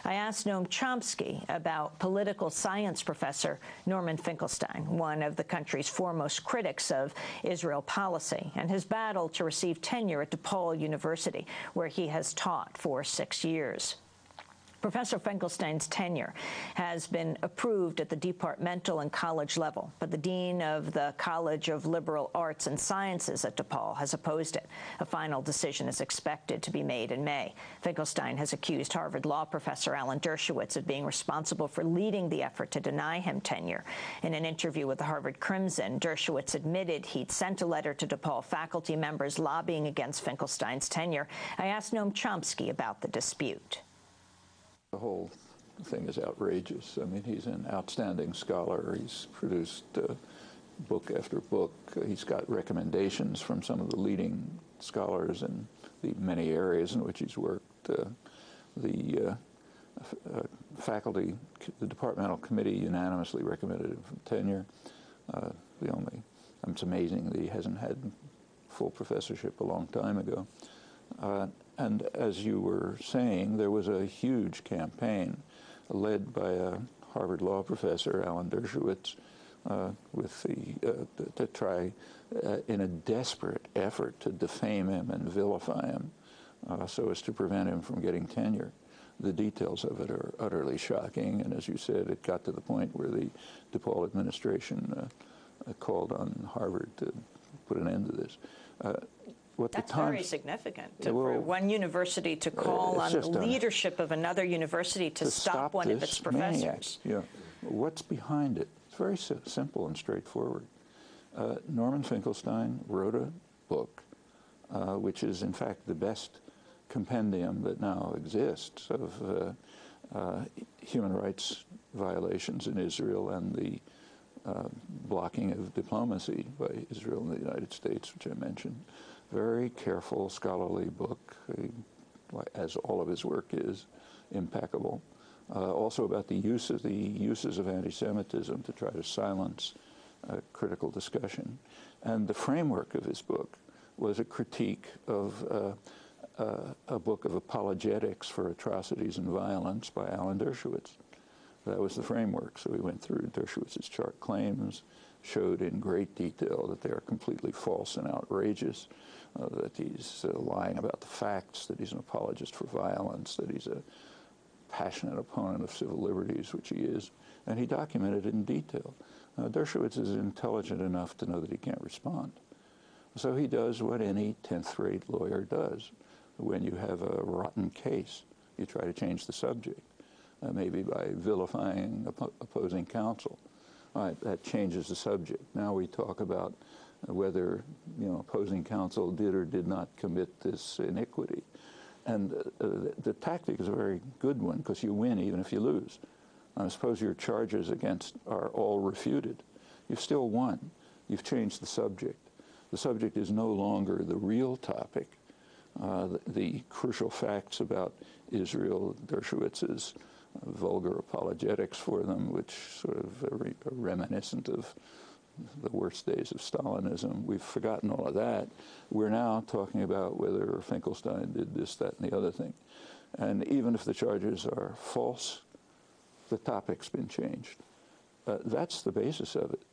I asked Noam Chomsky about political science professor Norman Finkelstein, one of the country's foremost critics of Israel policy, and his battle to receive tenure at DePaul University, where he has taught for 6 years. Professor Finkelstein's tenure has been approved at the departmental and college level, but the dean of the College of Liberal Arts and Sciences at DePaul has opposed it. A final decision is expected to be made in May. Finkelstein has accused Harvard Law professor Alan Dershowitz of being responsible for leading the effort to deny him tenure. In an interview with the Harvard Crimson, Dershowitz admitted he'd sent a letter to DePaul faculty members lobbying against Finkelstein's tenure. I asked Noam Chomsky about the dispute. The whole thing is outrageous. I mean, he's an outstanding scholar. He's produced book after book. He's got recommendations from some of the leading scholars in the many areas in which he's worked. The faculty, the departmental committee unanimously recommended him for tenure. It's amazing that he hasn't had full professorship a long time ago. And as you were saying, there was a huge campaign led by a Harvard Law professor, Alan Dershowitz, to try, in a desperate effort, to defame him and vilify him so as to prevent him from getting tenure. The details of it are utterly shocking, and as you said, it got to the point where the DePaul administration called on Harvard to put an end to this. That's very significant for one university to call on the leadership of another university to stop one of its professors. Yeah. What's behind it? It's very simple and straightforward. Norman Finkelstein wrote a book, which is in fact the best compendium that now exists of human rights violations in Israel and the blocking of diplomacy by Israel and the United States, which I mentioned. Very careful, scholarly book, as all of his work is, impeccable. Also about the uses of anti-Semitism to try to silence critical discussion. And the framework of his book was a critique of a book of apologetics for atrocities and violence by Alan Dershowitz. That was the framework. So we went through Dershowitz's chart claims, showed in great detail that they are completely false and outrageous, that he's lying about the facts, that he's an apologist for violence, that he's a passionate opponent of civil liberties, which he is, and he documented it in detail. Dershowitz is intelligent enough to know that he can't respond. So he does what any 10th-rate lawyer does. When you have a rotten case, you try to change the subject, maybe by vilifying opposing counsel. All right, that changes the subject. Now we talk about whether, opposing counsel did or did not commit this iniquity. And the tactic is a very good one, because you win even if you lose. Suppose your charges against are all refuted. You've still won. You've changed the subject. The subject is no longer the real topic. The crucial facts about Israel, Dershowitz's vulgar apologetics for them, which sort of are reminiscent of the worst days of Stalinism. We've forgotten all of that. We're now talking about whether Finkelstein did this, that, and the other thing. And even if the charges are false, the topic's been changed. That's the basis of it.